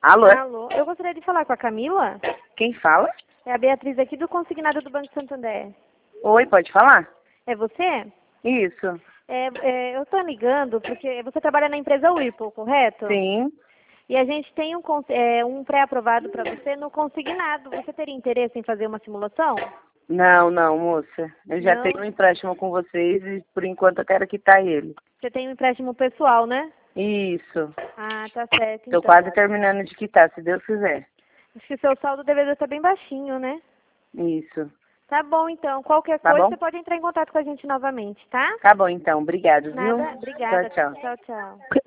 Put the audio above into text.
Alô? Alô, eu gostaria de falar com a Camila. Quem fala? É a Beatriz aqui do Consignado do Banco Santander. Oi, pode falar? É você? Isso. Eu estou ligando porque você trabalha na empresa Whirlpool, correto? Sim. E a gente tem um pré-aprovado para você no Consignado. Você teria interesse em fazer uma simulação? Não, moça. Eu já Não? tenho um empréstimo com vocês e por enquanto eu quero quitar ele. Você tem um empréstimo pessoal, né? Isso. Ah, tá certo, Tô então. quase terminando de quitar, se Deus quiser. Acho que seu saldo deveria estar bem baixinho, né? Isso. Tá bom, então. Qualquer Tá coisa, bom? você pode entrar em contato com a gente novamente, tá? Tá bom então. Obrigado, viu? Nada. Obrigada. Tchau, tchau. Tchau, tchau.